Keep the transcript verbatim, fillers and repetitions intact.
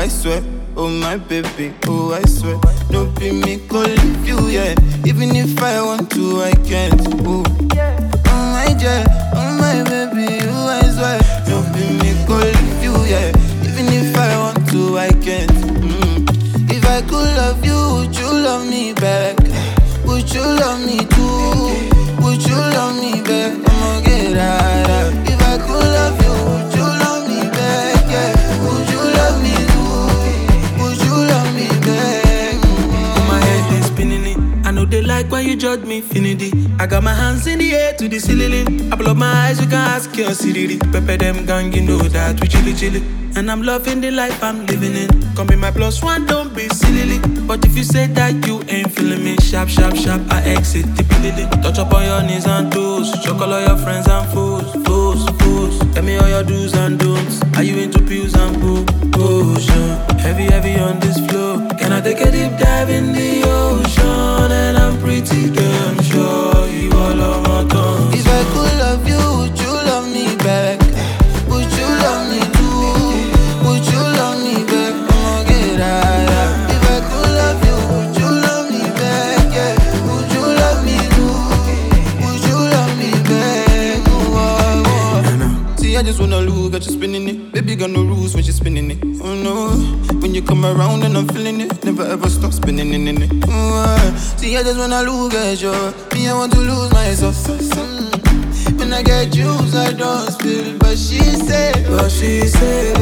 swear, oh my baby, oh I swear. No be me go leave you, yeah. Even if I want to, I can't. Oh, oh my dear, oh my baby, oh I swear. No be me go leave you, yeah. Even if I want to, I can't. Mm. If I could love you, would you love me back? Would you love me too? Would you love me back? I'ma get out. If I could love you, would you love me back? Yeah. Would you love me too? Would you love me back? Mm-hmm. My head is spinning it. I know they like when you judge me, infinity. I got my hands in the air to the ceiling. I blow my eyes, you can ask your city. Pepper them gang, you know that we chilly chilly. And I'm loving the life I'm living in. Come be my plus one, don't be silly. But if you say that you ain't feeling me, sharp, sharp, sharp, I exit the building. Touch up on your knees and toes. Choke all your friends and foes, foes, foes. Tell me all your do's and don'ts. Are you into pills and boo? Potion. Heavy, heavy on this flow. Can I take a deep dive in the ocean? And I'm pretty damn sure you all on my tongue. If I could love you, would you love me back? Would you love me too? Would you love me back? I'ma get out. If I could love you, would you love me back? Yeah. Would you love me too? Would you love me back? Oh, oh, oh. See, I just wanna look at you spinning it. Baby got no rules when she's spinning it. Oh no, when you come around and I'm feeling it. Never ever stop spinning it. In it. Oh, see, I just wanna look at you. Me, I want to lose myself. Mm. When I get juice, I don't spill. But she said, but she said,